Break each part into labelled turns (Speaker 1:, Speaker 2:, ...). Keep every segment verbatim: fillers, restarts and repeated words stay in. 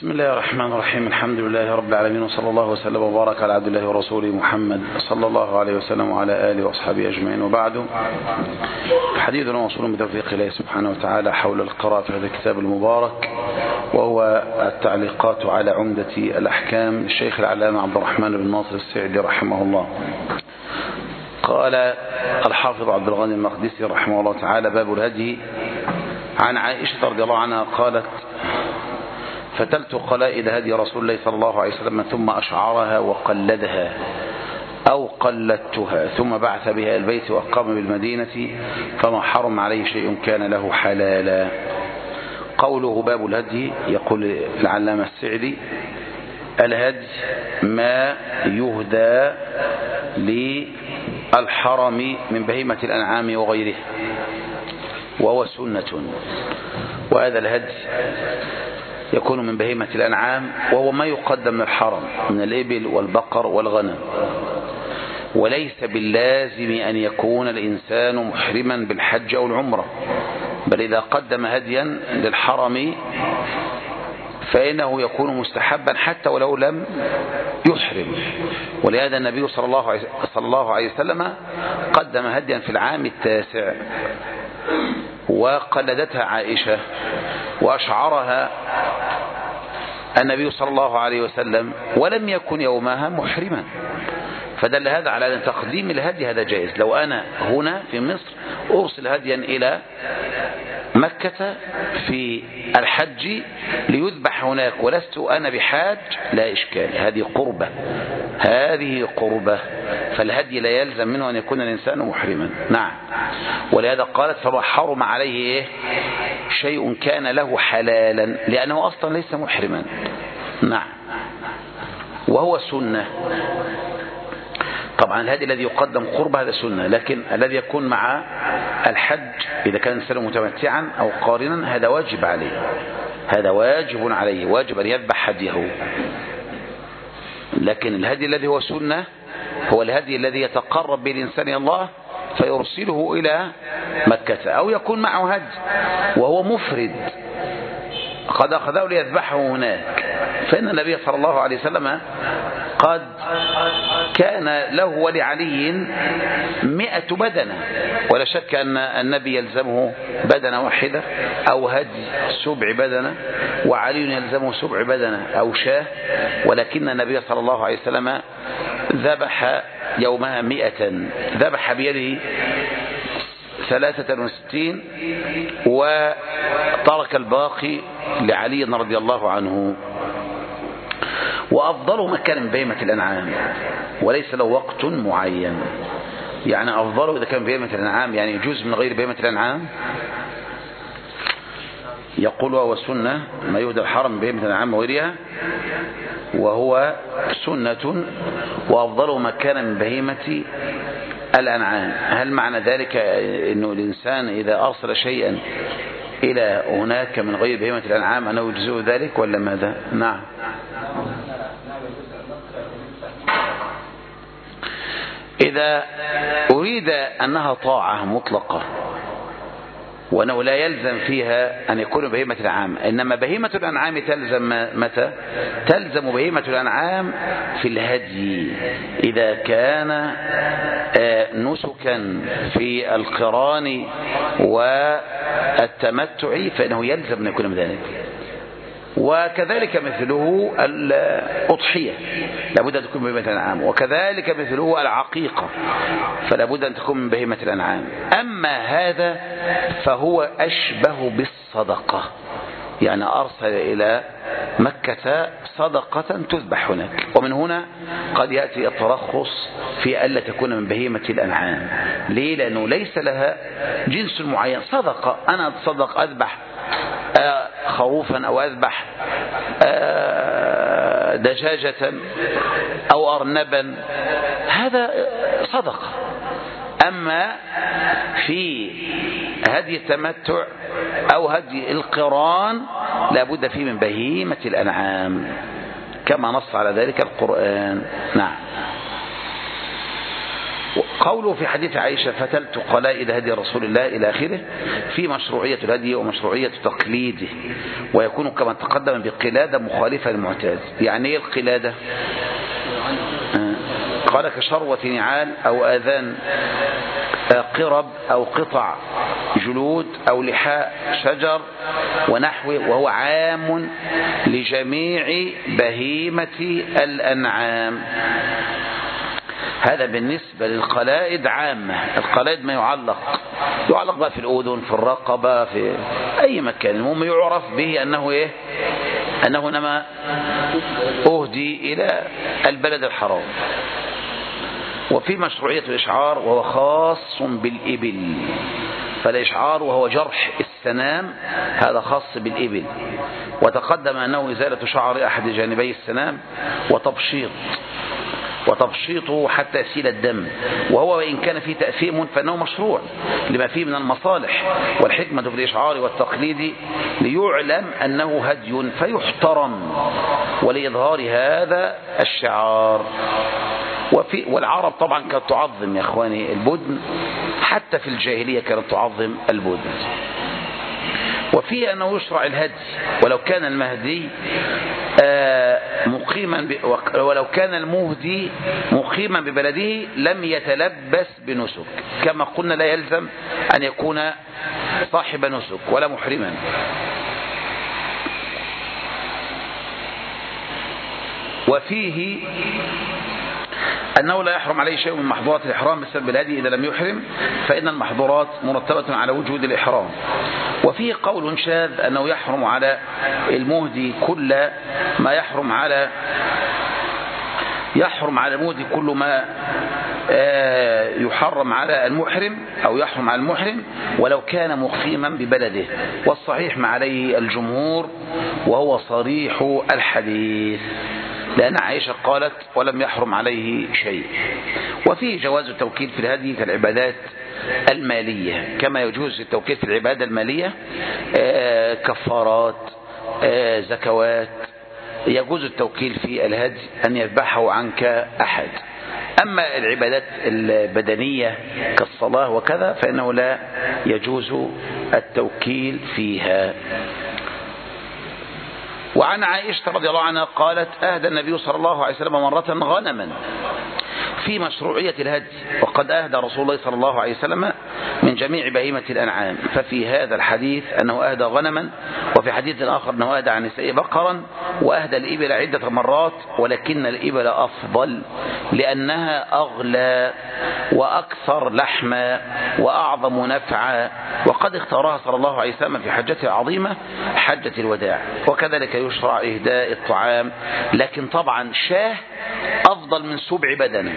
Speaker 1: بسم الله الرحمن الرحيم. الحمد لله رب العالمين، وصلى الله وسلم وبارك على عبد الله ورسوله محمد صلى الله عليه وسلم وعلى آله وأصحابه أجمعين، وبعد. حديثنا موصول بتوفيق الله سبحانه وتعالى حول القراءة في هذا الكتاب المبارك، وهو التعليقات على عمدة الأحكام للشيخ العلامة عبد الرحمن بن ناصر السعدي رحمه الله. قال الحافظ عبد الغني المقدسي رحمه الله تعالى: باب الهدي. عن عائشة رضي الله عنها قالت: فتلت قلائد هدي رسول الله صلى الله عليه وسلم ثم أشعرها وقلدها أو قلدتها، ثم بعث بها البيت وأقام بالمدينة، فما حرم عليه شيء كان له حلالا. قوله باب الهدي، يقول العلامة السعدي: الهدي ما يهدى للحرم من بهيمة الأنعام وغيرها، وهو سنة. وهذا الهدي يكون من بهيمة الأنعام، وهو ما يقدم للحرم من الإبل والبقر والغنم، وليس باللازم أن يكون الإنسان محرما بالحج أو العمرة، بل إذا قدم هديا للحرم فإنه يكون مستحبا حتى ولو لم يحرم. ولهذا النبي صلى الله عليه صلى الله عليه وسلم قدم هديا في العام التاسع، وقلدتها عائشة، وأشعرها النبي صلى الله عليه وسلم، ولم يكن يومها محرما. فدل هذا على أن تقديم الهدي هذا جائز. لو أنا هنا في مصر أرسل هديا إلى مكة في الحج ليذبح هناك ولست أنا بحاج، لا إشكال، هذه قربة، هذه قربة، فالهدي لا يلزم منه أن يكون الإنسان محرما. نعم. ولهذا قالت: فما حرم عليه إيه؟ شيء كان له حلالا، لأنه أصلا ليس محرما. نعم. وهو سنة. طبعا الهدي الذي يقدم قرب هذا سنة، لكن الذي يكون مع الحج إذا كان الإنسان متمتعا أو قارنا هذا واجب عليه، هذا واجب عليه، واجب أن يذبح هديه. لكن الهدي الذي هو سنة هو الهدي الذي يتقرب به الإنسان إلى الله فيرسله إلى مكة، أو يكون معه هدي وهو مفرد قد أخذه ليذبحه هناك، فإن النبي صلى الله عليه وسلم قد كان له ولعلي مئة بدنة، ولا شك أن النبي يلزمه بدنة واحدة أو هدي سبع بدنة، وعلي يلزمه سبع بدنة أو شاه، ولكن النبي صلى الله عليه وسلم ذبح يومها مئة، ذبح بيده ثلاثة وستين، وترك الباقي لعلي رضي الله عنه. وأفضل مكان من بهيمة الأنعام، وليس له وقت معين، يعني أفضله إذا كان بهيمة الأنعام، يعني يجوز من غير بهيمة الأنعام. يقول: وهو سنة ما يهدى الحرم من بهيمة الأنعام وغيرها، وهو سنة، وأفضل مكان من بهيمة الأنعام. هل معنى ذلك أنه الإنسان إذا أرسل شيئا إلى هناك من غير بهيمة الأنعام أنه يجزئه ذلك ولا ماذا؟ نعم. إذا أريد أنها طاعة مطلقة وأنه لا يلزم فيها أن يكون بهيمة الأنعام، إنما بهيمة الأنعام تلزم متى؟ تلزم بهيمة الأنعام في الهدي إذا كان نسكا في القران والتمتع، فإنه يلزم أن يكون بذلك. وكذلك مثله الأضحية لابد أن تكون بهيمة الأنعام، وكذلك مثله العقيقة فلا بد أن تكون من بهيمة الأنعام. أما هذا فهو أشبه بالصدقة، يعني أرسل إلى مكة صدقة تذبح هناك، ومن هنا قد يأتي الترخص في ألا تكون من بهيمة الأنعام. ليه؟ لأنه ليس لها جنس معين. صدقة، أنا أتصدق أذبح خروفا أو أذبح دجاجة أو أرنبا، هذا صدقة. أما في هدي التمتع أو هدي القران لابد فيه من بهيمة الأنعام كما نص على ذلك القرآن. نعم. قوله في حديث عائشة فتلت قلائد هدي رسول الله إلى آخره في مشروعية الهدي ومشروعية تقليده، ويكون كما تقدم بقلادة مخالفة للمعتاد. يعني ايه القلادة؟ قال كشروة نعال أو آذان قرب أو قطع جلود أو لحاء شجر ونحوه، وهو عام لجميع بهيمة الأنعام. هذا بالنسبة للقلائد عامة. القلائد ما يعلق يعلق بقى في الأذن، في الرقبة، في أي مكان، المهم يعرف به أنه إيه؟ أنه نما أهدي إلى البلد الحرام. وفي مشروعية الإشعار وهو خاص بالإبل، فالإشعار وهو جرح السنام هذا خاص بالإبل، وتقدم أنه إزالة شعر أحد جانبي السنام وتبشيط وتبشيطه حتى يسيل الدم، وهو وإن كان فيه تأثيم فإنه مشروع لما فيه من المصالح. والحكمة في الإشعار والتقليد ليعلم أنه هدي فيحترم ولإظهار هذا الشعار. وفي والعرب طبعا كانت تعظم يا إخواني البدن، حتى في الجاهلية كانت تعظم البدن. وفيه أنه يشرع الهدي ولو كان المهدي مقيما ولو كان المهدي مقيما ببلده لم يتلبس بنسك، كما قلنا لا يلزم أن يكون صاحب نسك ولا محرما. وفيه أنه لا يحرم عليه شيء من محظورات الإحرام بسبب الهدي إذا لم يحرم، فإن المحظورات مرتبة على وجود الإحرام. وفيه قول شاذ أنه يحرم على المهدي كل ما يحرم على يحرم على المهدي كل ما يحرم على المحرم أو يحرم على المحرم ولو كان مقيما ببلده، والصحيح ما عليه الجمهور وهو صريح الحديث، لأن عائشة قالت ولم يحرم عليه شيء. وفيه جواز التوكيل في الهدي كالعبادات المالية، كما يجوز التوكيل في العبادة المالية كفارات زكوات، يجوز التوكيل في الهدي أن يذبحه عنك أحد. أما العبادات البدنية كالصلاة وكذا فإنه لا يجوز التوكيل فيها. وعن عائشة رضي الله عنها قالت أهدى النبي صلى الله عليه وسلم مرة غنما في مشروعية الهدي، وقد أهدى رسول الله صلى الله عليه وسلم من جميع بهيمة الأنعام، ففي هذا الحديث أنه أهدى غنما، وفي حديث آخر أنه أهدى عن نساء بقرا، وأهدى الإبل عدة مرات، ولكن الإبل أفضل لأنها أغلى وأكثر لحما وأعظم نفعا، وقد اختارها صلى الله عليه وسلم في حجته العظيمة حجة الوداع. وكذلك يشرع إهداء الطعام، لكن طبعا شاه أفضل من سبع بدنة،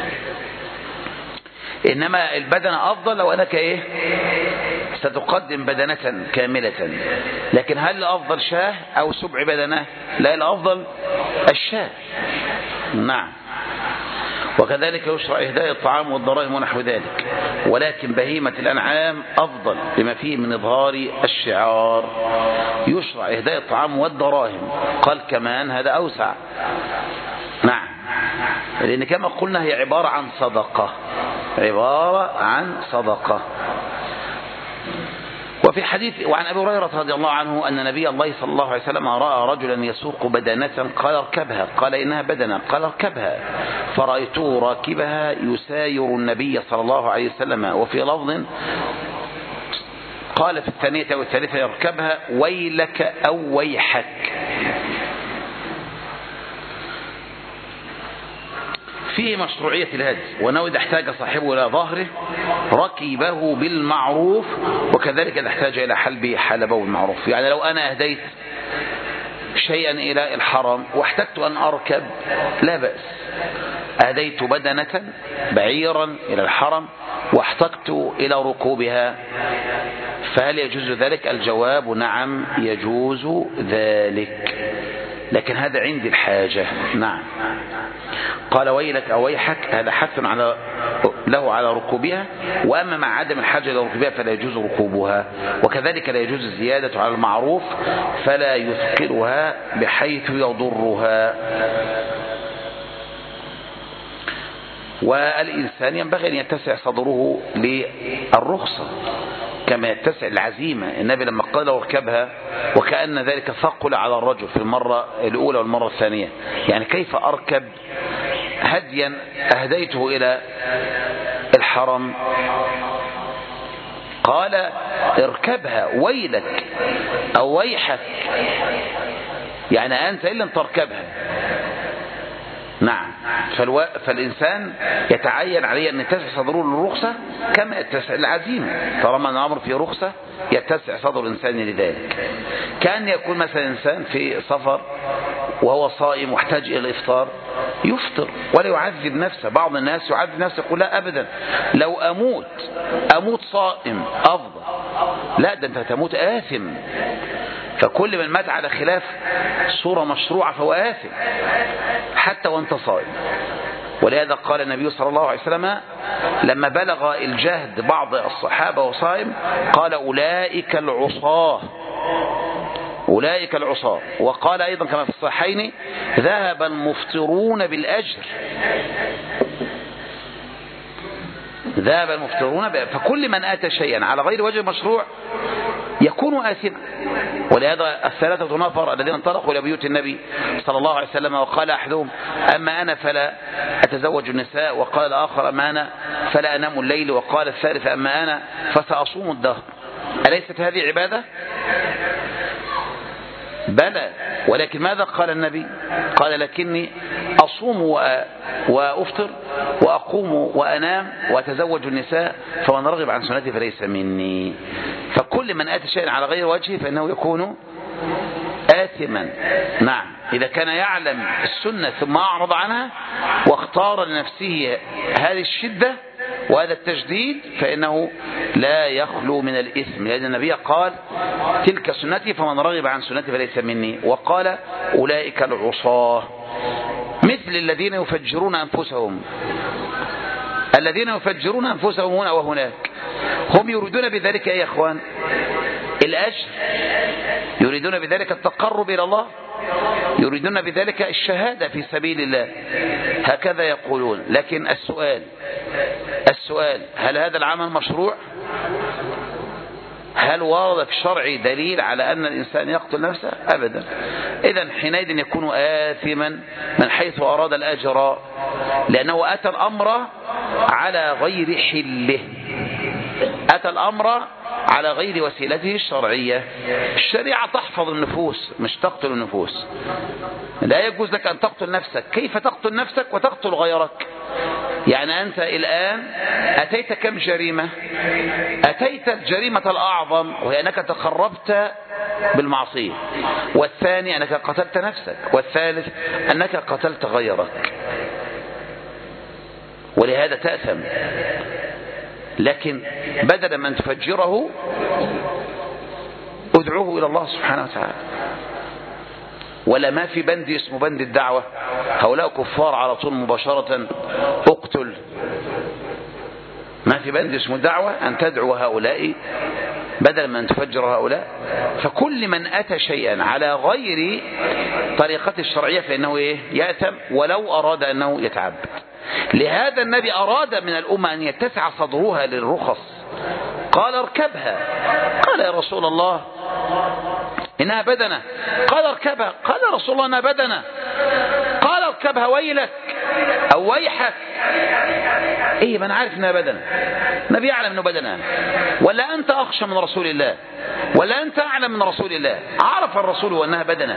Speaker 1: إنما البدنة أفضل لو أنك إيه ستقدم بدنة كاملة، لكن هل الأفضل شاه أو سبع بدنة؟ لا، الأفضل الشاه. نعم. وكذلك يشرع إهداء الطعام والضرائم ونحو ذلك، ولكن بهيمة الأنعام أفضل لما فيه من إظهار الشعار. يشرع إهداء الطعام والضرائم، قال كمان هذا أوسع. نعم، لأن كما قلنا هي عبارة عن صدقة، عبارة عن صدقة. وفي حديث وعن أبي هريرة رضي الله عنه أن نبي الله صلى الله عليه وسلم رأى رجلا يسوق بدنة، قال اركبها، قال إنها بدنة، قال اركبها، فرأيته راكبها يساير النبي صلى الله عليه وسلم. وفي لفظ قال في الثانية والثالثة يركبها ويلك أو ويحك. فيه مشروعية الهدي، وأنه إذا احتاج صاحبه إلى ظهره ركبه بالمعروف، وكذلك إذا احتاج إلى حلبه حلبه بالمعروف. يعني لو أنا أهديت شيئا إلى الحرم واحتجت أن أركب لا بأس، أهديت بدنة بعيرا إلى الحرم واحتجت إلى ركوبها، فهل يجوز ذلك؟ الجواب نعم يجوز ذلك، لكن هذا عند الحاجة. نعم. قال ويلك أو ويحك، هذا حث على له على ركوبها، وأما مع عدم الحاجة إلى ركوبها فلا يجوز ركوبها. وكذلك لا يجوز الزيادة على المعروف فلا يثقلها بحيث يضرها. والإنسان ينبغي أن يتسع صدره للرخصة كما يتسع العزيمة. النبي لما قال اركبها وكأن ذلك ثقل على الرجل في المرة الأولى والمرة الثانية، يعني كيف أركب هديا أهديته إلى الحرم؟ قال اركبها ويلك أو ويحك، يعني أنت إن لم تركبها. نعم، فالو... فالإنسان يتعين عليه أن يتسع صدره للرخصة كما يتسع العزيمة. طالما الأمر فيه رخصة يتسع صدر الإنسان لذلك. كان يكون مثلا إنسان في سفر وهو صائم واحتاج إلى الإفطار يفطر ولا يعذب نفسه. بعض الناس يعذب نفسه يقول لا أبدا، لو أموت أموت صائم أفضل. لا، ده أنت تموت آثم. فكل من مات على خلاف صورة مشروعة فهو آثم حتى وانت صائم. ولهذا قال النبي صلى الله عليه وسلم لما بلغ الجهد بعض الصحابة وصائم قال أولئك العصاة، أولئك العصاة. وقال أيضا كما في الصحيحين ذهب المفطرون بالأجر، ذهب المفطرون ب... فكل من أتى شيئا على غير وجه مشروع يكون آثما. ولهذا الثلاثة نفر الذين انطلقوا إلى بيوت النبي صلى الله عليه وسلم وقال أحدهم أما أنا فلا أتزوج النساء، وقال الآخر أما أنا فلا أنام الليل، وقال الثالث أما أنا فسأصوم الدهر. أليست هذه عبادة؟ بلى، ولكن ماذا قال النبي؟ قال لكني أصوم وأفطر وأقوم وأنام وأتزوج النساء فمن رغب عن سنتي فليس مني. فكل من أتى شيئا على غير وجهه فإنه يكون آثما. نعم، إذا كان يعلم السنة ثم أعرض عنها واختار لنفسه هذه الشدة وهذا التجديد فإنه لا يخلو من الإثم، لأن النبي قال تلك سنتي فمن رغب عن سنتي فليس مني، وقال أولئك العصاة. مثل الذين يفجرون أنفسهم، الذين يفجرون أنفسهم هنا وهناك هم يريدون بذلك يا إخوان الأجر، يريدون بذلك التقرب إلى الله، يريدون بذلك الشهادة في سبيل الله، هكذا يقولون. لكن السؤال السؤال هل هذا العمل مشروع؟ هل ورد في الشرع دليل على أن الإنسان يقتل نفسه؟ أبدا. إذن حينئذ يكون آثما من حيث أراد الأجر، لأنه أتى الأمر على غير حله، أتى الأمر على غير وسيلته الشرعية. الشريعة تحفظ النفوس مش تقتل النفوس. لا يجوز لك أن تقتل نفسك. كيف تقتل نفسك وتقتل غيرك؟ يعني أنت الآن أتيت كم جريمة؟ أتيت الجريمة الأعظم وهي أنك تقربت بالمعصية، والثاني أنك قتلت نفسك، والثالث أنك قتلت غيرك، ولهذا تأثم. لكن بدل من تفجره ادعوه إلى الله سبحانه وتعالى. ولا ما في بند اسمه بند الدعوة، هؤلاء كفار على طول مباشرة اقتل. ما في بند اسمه دعوة أن تدعو هؤلاء بدل من تفجر هؤلاء. فكل من أتى شيئا على غير طريقة الشرعية فإنه إيه؟ يأثم ولو أراد أنه يتعبد. لهذا النبي أراد من الأمة أن يتسع صدرها للرخص، قال اركبها. قال يا رسول الله إنها بدنة. قال اركبها. قال يا رسول الله إنها بدنة. قال اركبها ويلك أو ويحك. إيه، من عارف إنها بدنة؟ النبي يعلم إنه بدنة، ولا أنت أخشى من رسول الله؟ ولا أنت أعلم من رسول الله؟ عرف الرسول أنها بدنة،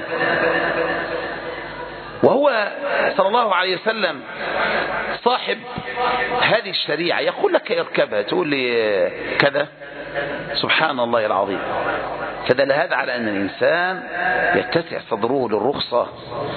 Speaker 1: وهو صلى الله عليه وسلم صاحب هذه الشريعة. يقول لك اركبها تقول لي كذا؟ سبحان الله العظيم. فدل هذا على أن الإنسان يتسع صدره للرخصة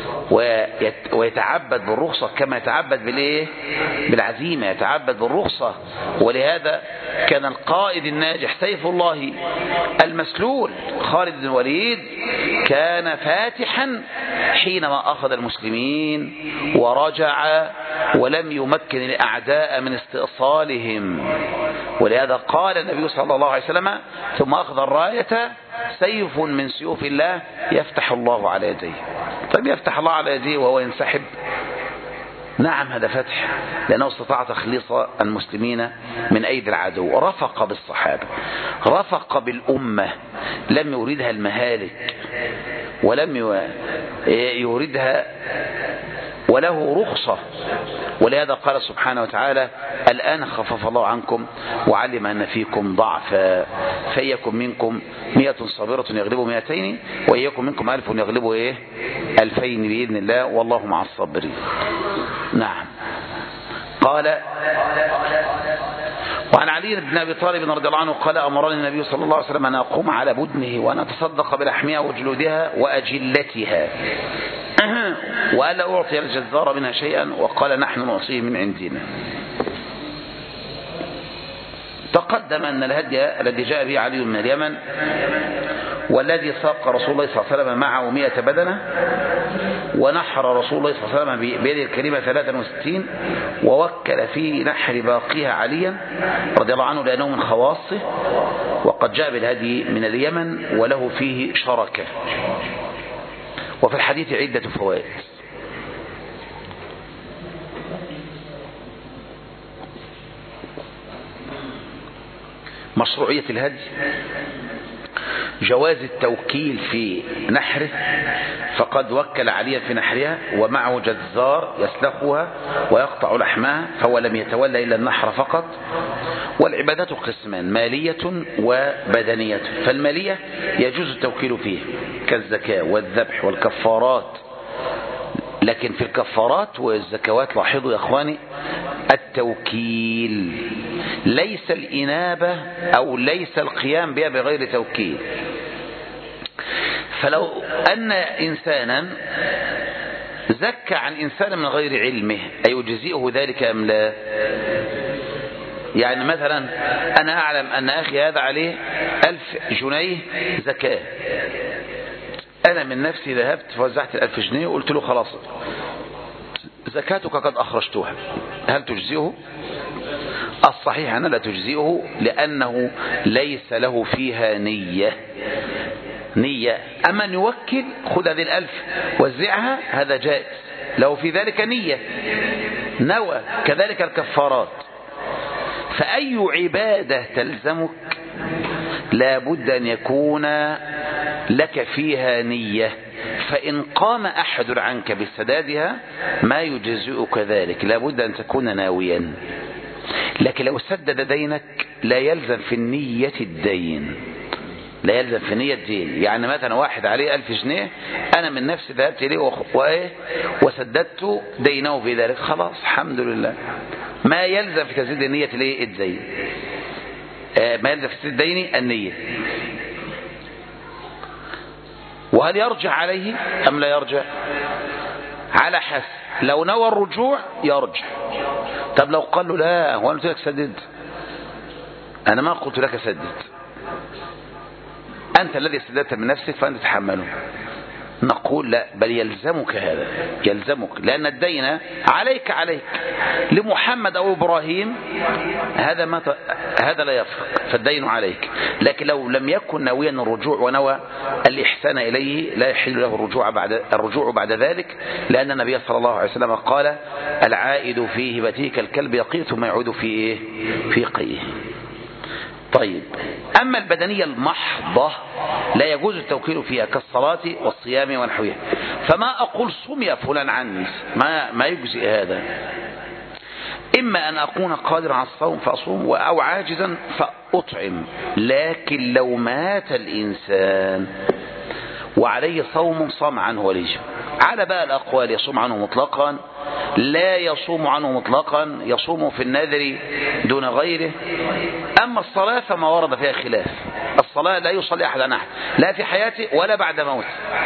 Speaker 1: ويتعبد بالرخصة كما يتعبد بالإيه؟ بالعزيمة، يتعبد بالرخصة. ولهذا كان القائد الناجح سيف الله المسلول خالد بن الوليد كان فاتحا حينما أخذ المسلمين ورجع ولم يمكن الأعداء من استئصالهم. ولهذا قال النبي صلى الله عليه وسلم ثم أخذ الراية سيف من سيوف الله يفتح الله على يديه. طيب يفتح الله على يديه وهو ينسحب؟ نعم هذا فتح، لأنه استطاع تخليص المسلمين من أيدي العدو. رفق بالصحابة، رفق بالأمة، لم يريدها المهالك ولم يريدها، وله رخصة. ولهذا قال سبحانه وتعالى: الآن خفف الله عنكم وعلم أن فيكم ضعفا فإيكم منكم مئة صابرة يغلبوا مئتين وإيكم منكم ألف يغلبوا إيه ألفين بإذن الله والله مع الصابرين. نعم. قال: وعن علي بن أبي طالب رضي الله عنه قال: أمرني النبي صلى الله عليه وسلم أن أقوم على بدنه وأن أتصدق بلحمها وجلودها وأجلتها وألا أعطي الجزار منها شيئا، وقال: نحن نعطيه من عندنا. تقدم أن الهدي الذي جاء به علي من اليمن والذي ساق رسول الله صلى الله عليه وسلم معه مئة بدنة، ونحر رسول الله صلى الله عليه وسلم بيده الكريمة ثلاثة وستين، ووكل في نحر باقيها عليا رضي الله عنه لأنه من خواصه، وقد جاء بالهدي من اليمن وله فيه شركة. وفي الحديث عدة فوائد. مشروعية الهدي، جواز التوكيل في نحره، فقد وكل عليا في نحرها ومعه جزار يسلخها ويقطع لحمها، فهو لم يتولى إلا النحر فقط. والعبادات قسمان: مالية وبدنية. فالمالية يجوز التوكيل فيها كالزكاة والذبح والكفارات، لكن في الكفارات والزكوات لاحظوا يا أخواني التوكيل، ليس الإنابة أو ليس القيام بها بغير توكيل. فلو أن إنسانا زكى عن إنسان من غير علمه أيجزئه ذلك أم لا؟ يعني مثلا أنا أعلم أن أخي هذا عليه ألف جنيه زكاة، أنا من نفسي ذهبت فوزعت الألف جنيه وقلت له: خلاص زكاتك قد أخرجتها، هل تجزئه؟ الصحيح أنها لا تجزئه، لأنه ليس له فيها نية نية أما أن يوكل: خذ هذه الألف وزعها، هذا جائز، له في ذلك نية، نوى. كذلك الكفارات. فأي عبادة تلزمك لا بد أن يكون لك فيها نية، فإن قام أحد عنك بسدادها ما يجزئك ذلك، لا بد أن تكون ناويا. لكن لو سدد دينك لا يلزم في النية الدين، لا يلزم في نية الدين. يعني مثلا واحد عليه ألف جنيه، أنا من نفسي ذهبت إليه وسددت دينه في ذلك، خلاص الحمد لله، ما يلزم في تسديد النية ليه الدين، ما يلزم في تسديد الدين النية. وهل يرجع عليه أم لا يرجع؟ على حسب، لو نوى الرجوع يرجع. طب لو قال له: لا، هو أنا قلت لك سدد، أنا ما قلت لك سدد، أنت الذي سددت من نفسك فأنت تحمله، نقول: لا، بل يلزمك هذا، يلزمك، لأن الدين عليك عليك لمحمد أو إبراهيم، هذا ما ت... هذا لا يفرق، فالدين عليك. لكن لو لم يكن ناويا الرجوع ونوى الإحسان إليه لا يحل له الرجوع بعد الرجوع بعد ذلك، لأن النبي صلى الله عليه وسلم قال: العائد في هبته كالكلب يقي ثم يعود في إيه؟ في قيه. طيب، أما البدنية المحضة لا يجوز التوكيل فيها كالصلاة والصيام ونحوها. فما أقول صم يا فلان عني، ما, ما يجزئ هذا. إما أن أكون قادرا على الصوم فأصوم، أو عاجزا فأطعم. لكن لو مات الإنسان وعليه صوم صام عنه وليه، على بقى الأقوال: يصوم عنه مطلقا، لا يصوم عنه مطلقا، يصوم في النذر دون غيره. أما الصلاة فما ورد فيها خلاف. الصلاة لا يصلي أحد عن أحد، لا في حياته ولا بعد موته،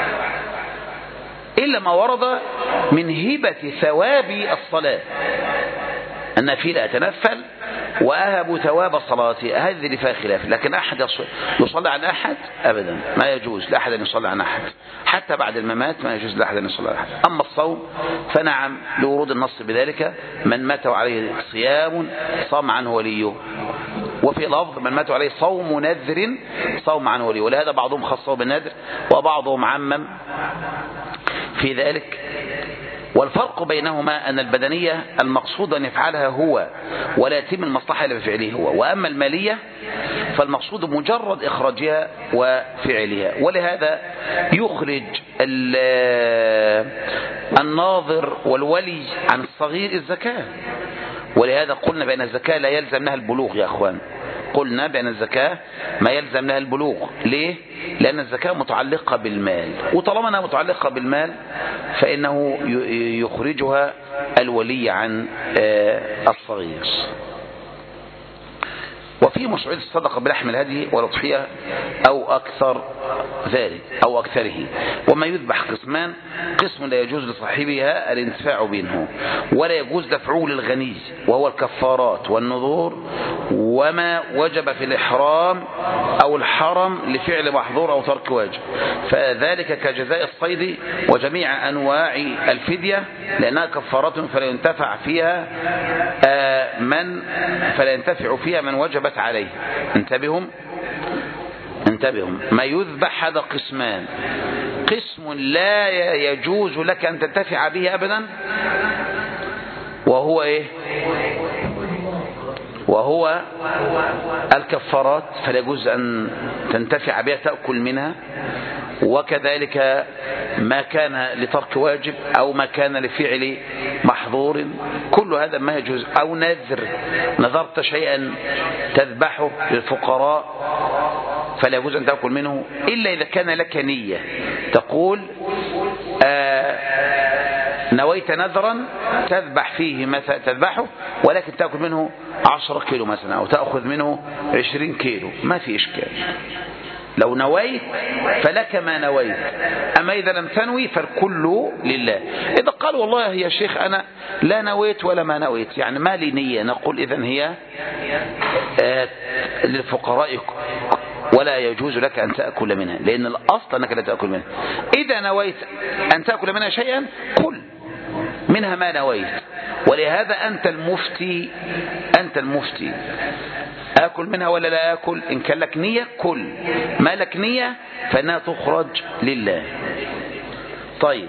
Speaker 1: إلا ما ورد من هبة ثواب الصلاة، أن في لا أتنفل وأهب ثواب صلاتي، هذه اللي فيها خلاف. لكن أحد يصلي عن أحد أبدا، ما يجوز لأحد أن يصلي عن أحد، حتى بعد الممات ما يجوز لأحد أن يصلي عن أحد. أما الصوم فنعم لورود النص بذلك: من مات عليه صيام صام عنه وليه. وفي لفظ: من مات عليه صوم نذر صوم عنه وليه. ولهذا بعضهم خصه بالنذر وبعضهم عمم في ذلك والفرق بينهما أن البدنية المقصود أن يفعلها هو ولا يتم المصلحة إلا بفعله هو، وأما المالية فالمقصود مجرد إخراجها وفعلها. ولهذا يخرج الناظر والولي عن الصغير الزكاة، ولهذا قلنا بأن الزكاة لا يلزم لها البلوغ يا أخوان، قلنا بأن الزكاة ما يلزم لها البلوغ. ليه؟ لأن الزكاة متعلقة بالمال، وطالما أنها متعلقة بالمال فإنه يخرجها الولي عن الصغير. وفي مشروعية الصدقة بلحم الهدي والأضحية أو أكثر ذلك أو أكثره. وما يذبح قسمان: قسم لا يجوز لصاحبها الانتفاع منه ولا يجوز دفعه للغني، وهو الكفارات والنذور وما وجب في الإحرام أو الحرم لفعل محظور أو ترك واجب، فذلك كجزاء الصيد وجميع أنواع الفدية لأنها كفارات فلا ينتفع فيها من فلا ينتفع فيها من وجبت عليه. انتبههم انتبههم ما يذبح هذا قسمان: قسم لا يجوز لك أن تنتفع به أبدا، وهو إيه؟ وهو الكفارات فلا يجوز أن تنتفع بها تأكل منها، وكذلك ما كان لترك واجب أو ما كان لفعل محظور، كل هذا ما يجوز. أو نذر، نذرت شيئا تذبحه للفقراء فلا يجوز أن تأكل منه إلا إذا كان لك نية، تقول آه نويت نذرا تذبح فيه مثلا تذبحه ولكن تأكل منه عشرة كيلو مثلا أو تأخذ منه عشرين كيلو، ما في إشكال. لو نويت فلك ما نويت، أما إذا لم تنوي فالكل لله. إذا قال والله يا شيخ أنا لا نويت ولا ما نويت، يعني ما لي نية، نقول إذن هي آه للفقراء ولا يجوز لك أن تأكل منها، لأن الأصل أنك لا تأكل منها. إذا نويت أن تأكل منها شيئا كل منها ما نويت، ولهذا أنت المفتي أنت المفتي أكل منها ولا لا أكل. إن كان لك نية كل، ما لك نية فإنها تخرج لله. طيب،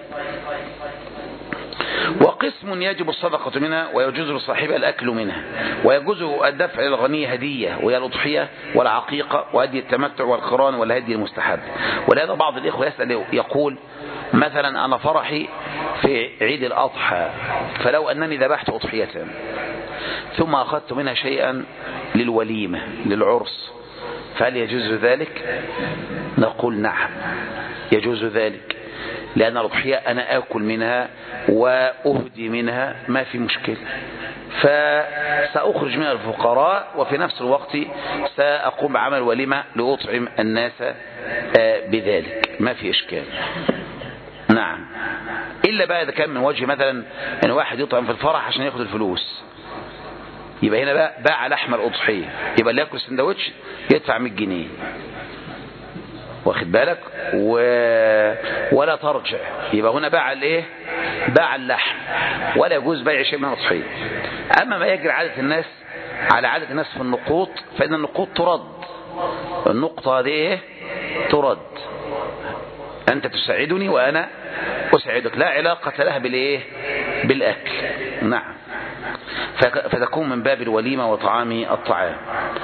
Speaker 1: وقسم يجب الصدقة منها ويجوز لصاحبها الأكل منها، ويجوز الدفع للغني هدية وهي الأضحية والعقيقة وهدي التمتع والقران والهدي المستحب. ولهذا بعض الإخوة يسأل يقول مثلا أنا فرحي في عيد الأضحى، فلو أنني ذبحت أضحية ثم أخذت منها شيئا للوليمة للعرس فهل يجوز ذلك؟ نقول نعم يجوز ذلك، لأن الأضحية أنا آكل منها وأهدي منها ما في مشكلة، فسأخرج منها الفقراء وفي نفس الوقت سأقوم بعمل وليمة لأطعم الناس بذلك، ما في إشكال. نعم، إلا بقى إذا كان من وجه مثلا أن واحد يطعم في الفرح عشان ياخد الفلوس، يبقى هنا بقى باع لحم الأضحية، يبقى اللي ياكل سندوتش يدفع مية جنيه، واخد بالك، و... ولا ترجع، يبقى هنا باع الايه؟ باع اللحم، ولا يجوز بيع شيء من الأضحية. أما ما يجري عادة الناس على عادة الناس في النقوط فإن النقوط ترد، النقطة دي ايه؟ ترد، أنت تساعدني وأنا أساعدك، لا علاقة لها بالإيه؟ بالأكل. نعم، فتكون من باب الوليمة وطعام الطعام.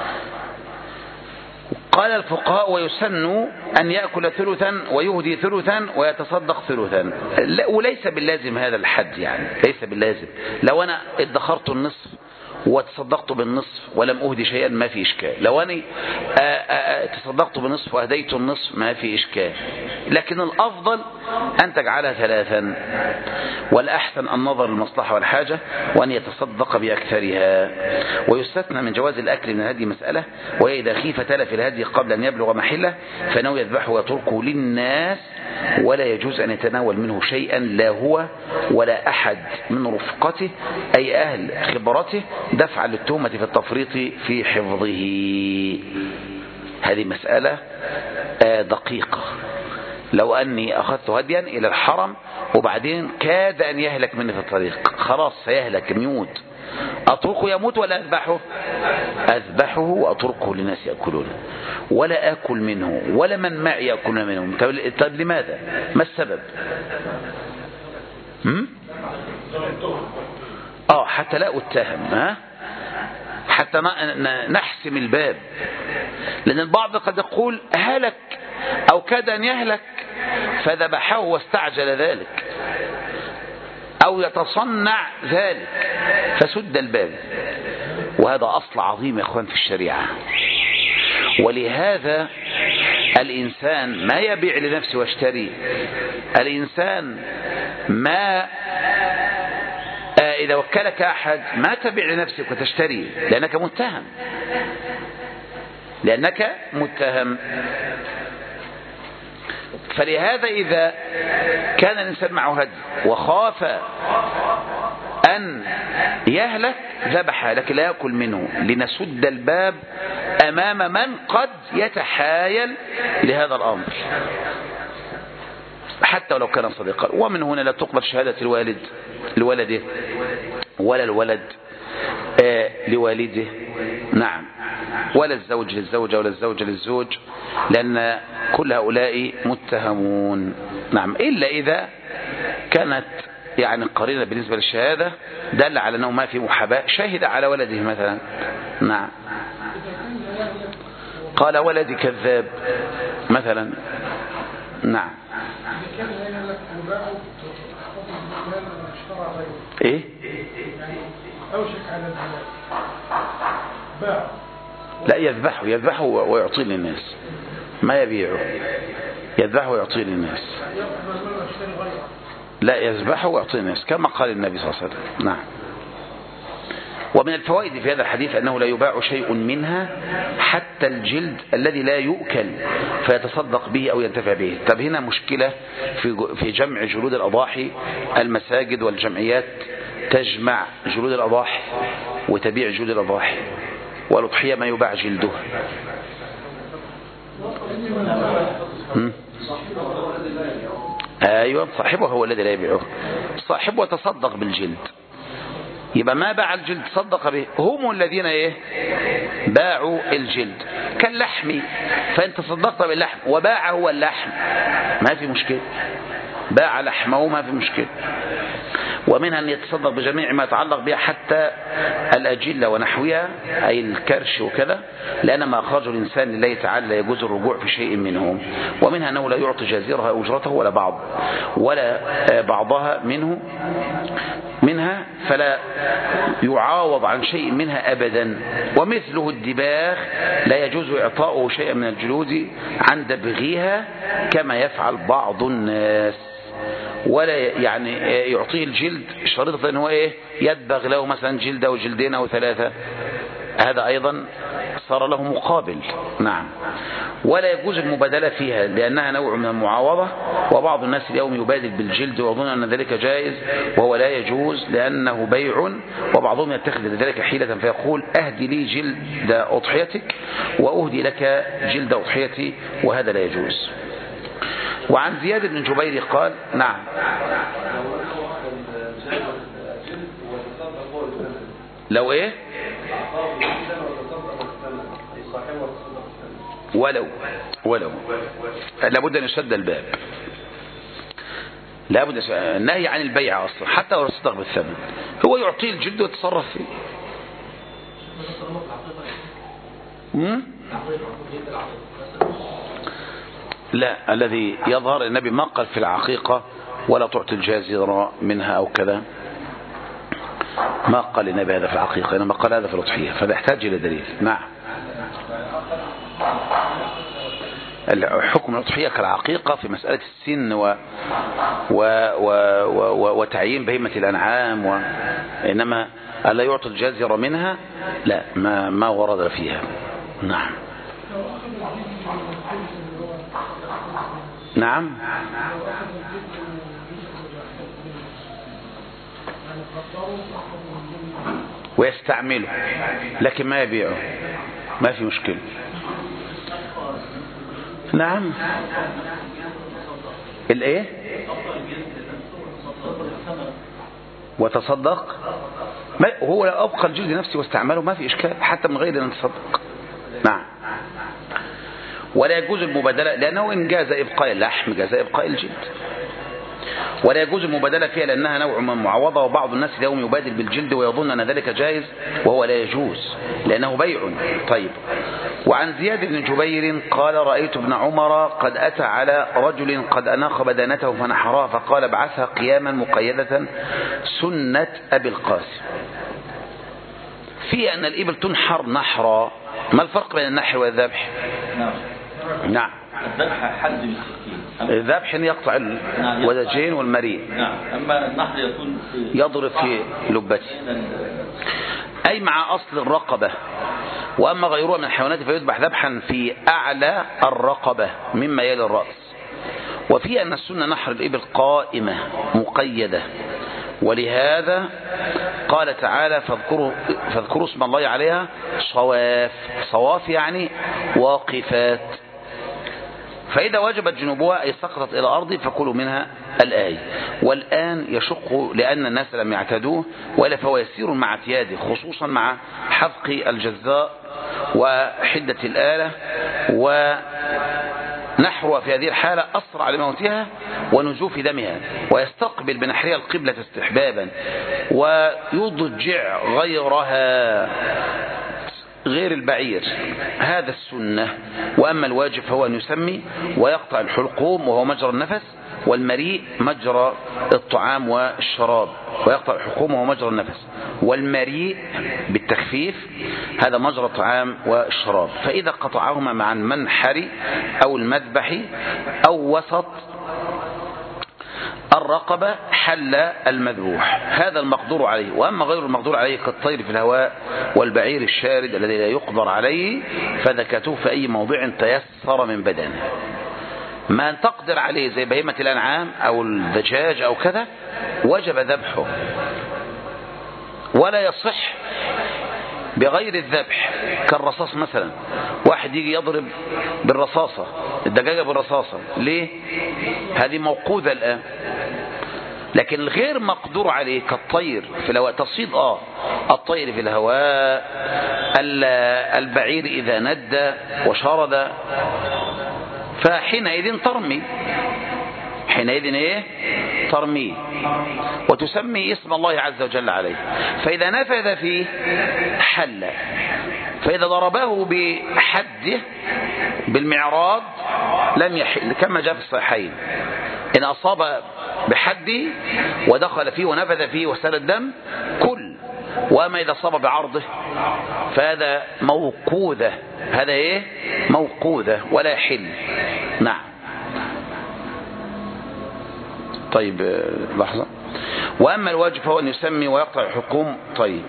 Speaker 1: قال الفقهاء ويسن أن يأكل ثلثا ويهدي ثلثا ويتصدق ثلثا، وليس باللازم هذا الحد، يعني ليس باللازم. لو أنا ادخرت النصف وتصدقت بالنصف ولم أهدي شيئا ما في إشكال، لو أنا تصدقت بالنصف وهديت النصف ما في إشكال، لكن الأفضل أن تجعلها ثلاثا، والأحسن النظر للمصلحة والحاجة وأن يتصدق بأكثرها. ويستثنى من جواز الأكل من الهدي مسألة، وهي إذا خيف تلف الهدي قبل أن يبلغ محله فإنه يذبحه ويتركه للناس، ولا يجوز أن يتناول منه شيئا لا هو ولا أحد من رفقته أي أهل خبرته دفعا للتهمة في التفريط في حفظه. هذه مسألة دقيقة. لو أني أخذت هديا إلى الحرم وبعدين كاد أن يهلك مني في الطريق، خلاص سيهلك يموت، أتركه يموت ولا أذبحه؟ أذبحه وأتركه للناس يأكلونه، ولا أكل منه ولا من معي يأكل منه. طيب لماذا؟ ما السبب؟ هم؟ اه حتى لا اتهم، ها حتى نحسم الباب، لأن البعض قد يقول هلك أو كاد أن يهلك فذبحه واستعجل ذلك، أو يتصنع ذلك فسد الباب، وهذا أصل عظيم يا أخوان في الشريعة. ولهذا الإنسان ما يبيع لنفسه واشتري، الإنسان ما إذا وكلك أحد ما تبيع لنفسك وتشتري، لأنك متهم، لأنك متهم. فلهذا إذا كان الإنسان معه هدي وخاف أن يهلك ذبح، لكن لا يأكل منه لنسد الباب أمام من قد يتحايل لهذا الأمر حتى ولو كان صديقا. ومن هنا لا تقبل شهادة الوالد لولده ولا الولد آه لوالده، نعم، ولا الزوج للزوجة ولا الزوجة للزوج، لأن كل هؤلاء متهمون، نعم، إلا إذا كانت يعني قرينة بالنسبة للشهادة دل على أنه ما في محاباة، شهد على ولده مثلا، نعم، قال ولدي كذاب مثلا، نعم، ايه لا يذبحه يذبحه ويعطيه للناس، ما يبيعه، يذبحه ويعطيه للناس، لا يذبحه ويعطيه للناس كما قال النبي صلى الله عليه وسلم، نعم. ومن الفوائد في هذا الحديث أنه لا يباع شيء منها حتى الجلد الذي لا يؤكل فيتصدق به أو ينتفع به. طب هنا مشكلة في جمع جلود الأضاحي، المساجد والجمعيات تجمع جلود الأضاحي وتبيع جلود الأضاحي، والأضحية ما يباع جلدها. أيوة، صاحبه هو الذي لا يبيعه، صاحبه تصدق بالجلد، يبقى ما باع الجلد صدق به، هم الذين ايه باعوا الجلد كاللحم، فانت صدقت باللحم وباع هو اللحم ما في مشكلة، باع لحمه ما في مشكلة. ومنها أن يتصدق بجميع ما يتعلق بها حتى الأجلة ونحوها أي الكرش وكذا، لأن ما أخرجه الإنسان لله تعالى لا يجوز الرجوع في شيء منهم. ومنها أنه لا يعطي جزيرها أجرته ولا بعض ولا بعضها منه منها، فلا يعاوض عن شيء منها أبدا. ومثله الدباغ لا يجوز إعطاؤه شيئا من الجلود عن دبغيها كما يفعل بعض الناس، ولا يعني يعطيه الجلد شريطة ان هو ايه يدبغ له مثلا جلد او جلدين او ثلاثة، هذا ايضا صار له مقابل، نعم. ولا يجوز المبادلة فيها لانها نوع من المعاوضة، وبعض الناس اليوم يبادل بالجلد ويظن ان ذلك جائز وهو لا يجوز لانه بيع، وبعضهم يتخذ ذلك حيلة فيقول اهدي لي جلد اضحيتك واهدي لك جلد اضحيتي، وهذا لا يجوز. وعن زياد بن جبير قال، نعم، لو ايه ولو ولو لابد ان يسد الباب، لابد النهي عن البيع اصلا حتى لو صدق بالثمن، هو يعطيه الجلد ويتصرف فيه. امم لا، الذي يظهر النبي ما قال في العقيقة ولا تعطي الجازرة منها أو كذا، ما قال النبي هذا في العقيقة، إنما قال هذا في الأضحية، فهذا يحتاج إلى دليل. نعم، حكم الأضحية كالعقيقة في مسألة السن و... و... و... و... وتعيين بهيمة الأنعام، و... إنما ألا يعطي الجازرة منها لا، ما, ما ورد فيها. نعم نعم ويستعمله لكن ما يبيعه ما في مشكلة. نعم، الايه وتصدق، ما هو لو ابقى الجلد نفسه واستعمله ما في اشكال حتى من غير ان يتصدق. نعم. ولا يجوز المبادلة لأنه إن جاز إبقاء اللحم جاز إبقاء الجلد. ولا يجوز المبادلة فيها لأنها نوع من معوضة، وبعض الناس اليوم يبادل بالجلد ويظن أن ذلك جائز وهو لا يجوز لأنه بيع. طيب. وعن زياد بن جبير قال رأيت ابن عمر قد أتى على رجل قد أناخ بدانته فنحرها فقال ابعثها قياما مقيدة سنة أبي القاسم. في أن الإبل تنحر نحرا. ما الفرق بين النحر والذبح؟
Speaker 2: نعم
Speaker 1: نعم
Speaker 2: الذبح حد بالسكين،
Speaker 1: الذبح يقطع الودجين والمريء.
Speaker 2: نعم أما النحر يكون
Speaker 1: يضرب في لبته أي مع أصل الرقبة. وأما غيرها من الحيوانات فيذبح ذبحا في أعلى الرقبة مما يلي الرأس. وفي أن السنة نحر الإبل قائمة مقيدة، ولهذا قال تعالى فاذكروا, فاذكروا اسم الله عليها صواف. صواف يعني واقفات. فإذا وجبت جنوبها أي سقطت إلى الأرض فكلوا منها الآية. والآن يشق لأن الناس لم يعتدوه، وإلا فهو يسير مع اعتياده خصوصا مع حفق الجزاء وحدة الآلة، ونحرها في هذه الحالة أسرع لموتها ونزوف دمها، ويستقبل بنحرها القبلة استحبابا، ويضجع غيرها غير البعير. هذا السنة. وأما الواجب فهو أن يسمي ويقطع الحلقوم وهو مجرى النفس، والمريء مجرى الطعام والشراب ويقطع الحلقوم وهو مجرى النفس، والمريء بالتخفيف هذا مجرى الطعام والشراب. فإذا قطعهما مع المنحر أو المذبح أو وسط الرقبة حل المذبوح. هذا المقدور عليه. وأما غير المقدور عليه كالطير في الهواء والبعير الشارد الذي لا يقدر عليه فذكته في أي موضع تيسر من بدنه. ما تقدر عليه زي بهيمة الأنعام أو الدجاج أو كذا وجب ذبحه، ولا يصح بغير الذبح كالرصاص مثلا. واحد يجي يضرب بالرصاصة الدجاجة بالرصاصة، ليه؟ هذه موقوذة الآن. لكن الغير مقدور عليه كالطير في الهواء تصيد آه الطير في الهواء، البعير إذا ندى وشرد، فحينئذ ترمي حينئذ ايه ترميه وتسمي اسم الله عز وجل عليه. فإذا نفذ فيه حل. فإذا ضربه بحده بالمعراض لم يحل كما جاء في الصحيحين. إن أصاب بحده ودخل فيه ونفذ فيه وسال الدم كل. وما إذا أصاب بعرضه فهذا موقوذة. هذا إيه موقوذة ولا يحل. نعم. طيب لحظة. وأما الواجب فهو أن يسمي ويقطع الحكم. طيب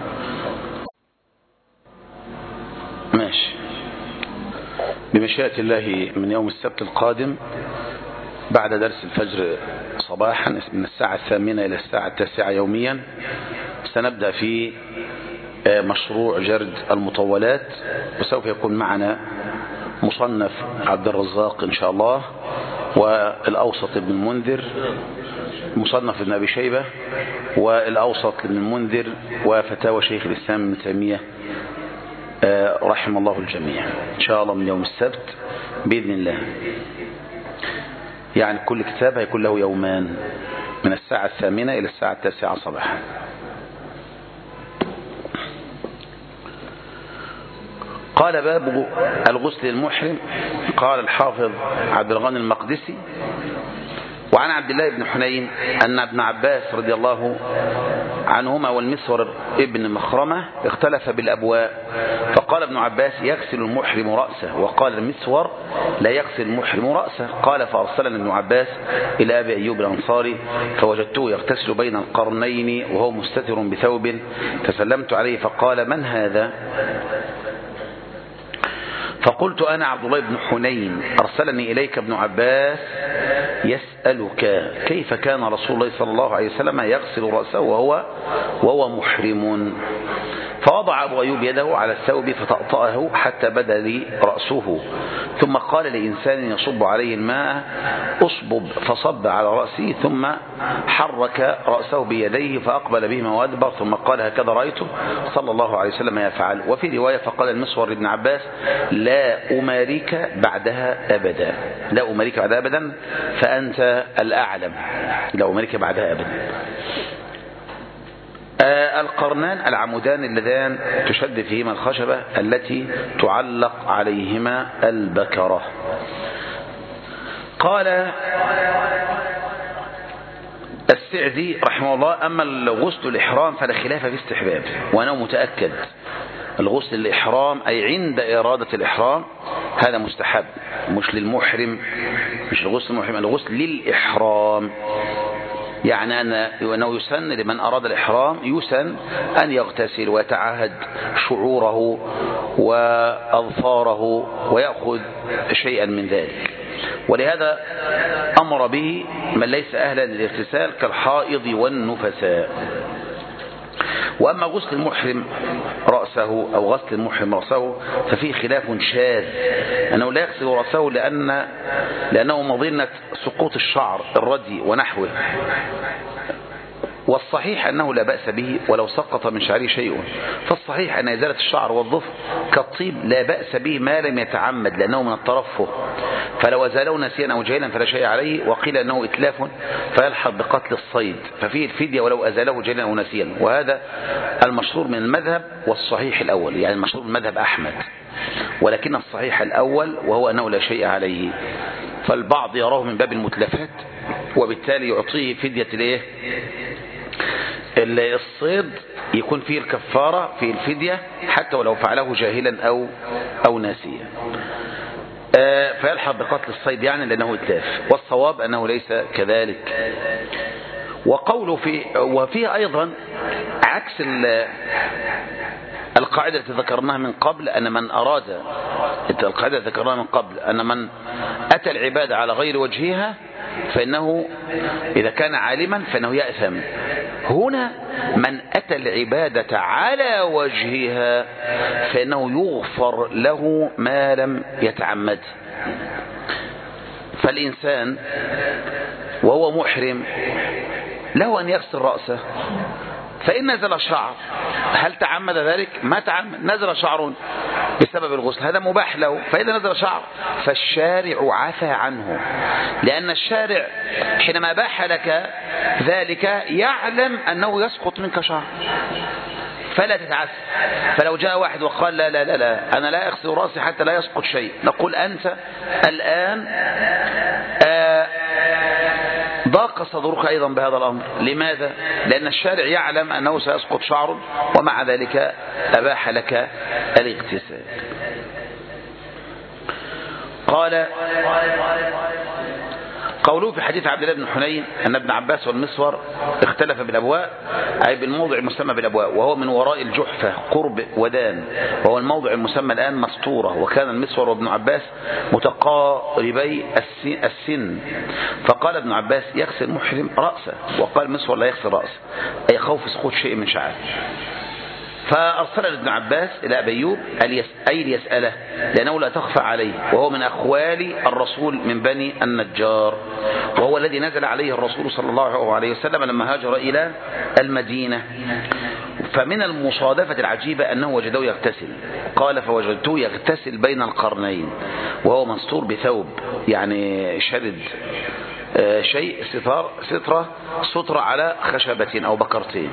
Speaker 1: ماشي. بمشيئة الله من يوم السبت القادم بعد درس الفجر صباحا من الساعة الثامنة إلى الساعة التاسعة يوميا سنبدأ في مشروع جرد المطولات، وسوف يكون معنا مصنف عبد الرزاق إن شاء الله، والأوسط ابن المنذر، مصنف ابن أبي شيبة، والأوسط ابن المنذر، وفتاوى شيخ الإسلام ابن تيمية رحم الله الجميع إن شاء الله من يوم السبت بإذن الله. يعني كل كتاب هيكون له يومان من الساعة الثامنة إلى الساعة التاسعة صباحا. قال باب الغسل المحرم. قال الحافظ عبد الغني المقدسي وعن عبد الله بن حنين أن ابن عباس رضي الله عنهما والمسور ابن مخرمة اختلف بالأبواء، فقال ابن عباس يغسل المحرم رأسه، وقال المسور لا يغسل المحرم رأسه. قال فأرسلني ابن عباس إلى أبي أيوب الأنصاري فوجدته يغتسل بين القرنين وهو مستتر بثوب، فسلمت عليه فقال من هذا؟ فقلت أنا عبد الله بن حنين أرسلني إليك ابن عباس يسألك كيف كان رسول الله صلى الله عليه وسلم يغسل رأسه وهو, وهو محرم. فوضع أبو أيوب يده على الثوب فطأطأه حتى بدا لي رأسه، ثم قال لإنسان يصب عليه الماء أصبب، فصب على رأسه ثم حرك رأسه بيديه فأقبل بهما وأدبر، ثم قال هكذا رأيته صلى الله عليه وسلم يفعل. وفي رواية فقال المسور لابن عباس لا أماريك بعدها أبدا، لا أماريك بعدها أبدا فأنت الأعلم، لا أماريك بعدها أبدا. آه القرنان العمودان اللذان تشد فيهما الخشبة التي تعلق عليهما البكرة. قال السعدي رحمه الله أما الغسل الإحرام فلا خلاف في استحباب، وأنا متأكد الغسل الإحرام أي عند إرادة الإحرام هذا مستحب، مش للمحرم، مش الغسل المحرم، الغسل للإحرام، يعني أنه يسن لمن أراد الإحرام يسن أن يغتسل ويتعهد شعوره وأظفاره ويأخذ شيئا من ذلك، ولهذا أمر به من ليس أهلا للاغتسال كالحائض والنفساء. وأما غسل المحرم رأسه أو غسل المحرم رأسه ففيه خلاف شاذ، أنه لا يغسل رأسه لأن لأنه مظنة سقوط الشعر الردي ونحوه، والصحيح أنه لا بأس به ولو سقط من شعره شيء، فالصحيح أن إزالة الشعر والظفر كالطيب لا بأس به ما لم يتعمد لأنه من الترفه، فلو أزاله نسيا أو جهلا فلا شيء عليه، وقيل أنه إتلاف فيلحق بقتل الصيد ففيه الفدية ولو أزاله جهلا أو نسيا، وهذا المشهور من المذهب والصحيح الأول، يعني المشهور من مذهب أحمد، ولكن الصحيح الأول وهو أنه لا شيء عليه، فالبعض يراه من باب المتلفات وبالتالي يعطيه فدية الايه الصيد يكون فيه الكفارة في الفدية حتى ولو فعله جاهلا أو أو ناسيا، فيلحق بقتل الصيد يعني لأنه إتلاف، والصواب أنه ليس كذلك. وقوله في وفيه أيضا عكس القاعدة التي ذكرناها من قبل، أن من أراد القاعدة التي ذكرناها من قبل أن من أتى العبادة على غير وجهها فإنه إذا كان عالما فإنه يأثم. هنا من أتى العبادة على وجهها فإنه يغفر له ما لم يتعمد. فالإنسان وهو محرم له أن يغسل رأسه، فإن نزل شعر هل تعمد ذلك؟ ما تعمد، نزل شعر بسبب الغسل هذا مباح له، فإذا نزل شعر فالشارع عفى عنه، لأن الشارع حينما باح لك ذلك يعلم أنه يسقط منك شعر فلا تتعسف. فلو جاء واحد وقال لا لا لا لا أنا لا أغسل رأسي حتى لا يسقط شيء، نقول أنت الآن آه ضاق صدرك أيضا بهذا الأمر. لماذا؟ لأن الشارع يعلم أنه سيسقط شعر ومع ذلك أباح لك الاغتسال. قال قوله في حديث عبد الله بن حنين أن ابن عباس والمسور اختلف بالأبواء، أي بالموضع المسمى بالأبواء، وهو من وراء الجحفة قرب ودان، وهو الموضع المسمى الآن مسطورة، وكان المسور وابن عباس متقاربي السن، فقال ابن عباس يغسل محرم رأسه، وقال مسور لا يغسل رأسه، أي خوف سقوط شيء من شعره. فأرسل ابن عباس إلى أبي أيوب أي ليسأله لأنه لا تخفى عليه، وهو من أخوال الرسول من بني النجار، وهو الذي نزل عليه الرسول صلى الله عليه وسلم لما هاجر إلى المدينة. فمن المصادفة العجيبة أنه وجده يغتسل، قال فوجدته يغتسل بين القرنين وهو مستور بثوب، يعني شرد شيء ستر سترة سترة على خشبة أو بكرتين.